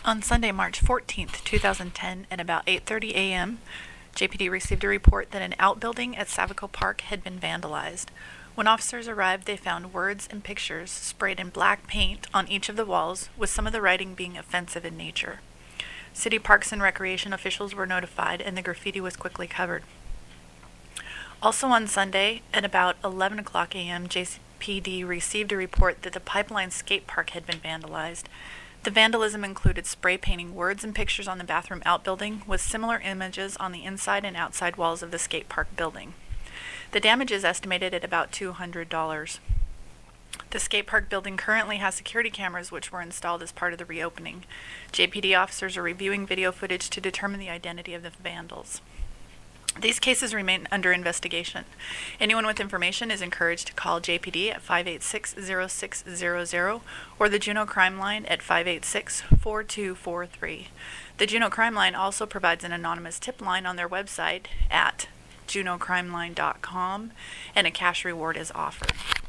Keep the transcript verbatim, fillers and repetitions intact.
On Sunday, March fourteenth, two thousand ten, at about eight thirty a m, J P D received a report that an outbuilding at Savico Park had been vandalized. When officers arrived, they found words and pictures sprayed in black paint on each of the walls, with some of the writing being offensive in nature. City Parks and Recreation officials were notified, and the graffiti was quickly covered. Also on Sunday, at about eleven o'clock a m, J P D received a report that the Pipeline Skate Park had been vandalized. The vandalism included spray painting words and pictures on the bathroom outbuilding, with similar images on the inside and outside walls of the skate park building. The damage is estimated at about two hundred dollars. The skate park building currently has security cameras which were installed as part of the reopening. J P D officers are reviewing video footage to determine the identity of the vandals. These cases remain under investigation. Anyone with information is encouraged to call J P D at five eight six, zero six zero zero or the Juneau Crime Line at five eight six, four two four three. The Juneau Crime Line also provides an anonymous tip line on their website at juneau crime line dot com, and a cash reward is offered.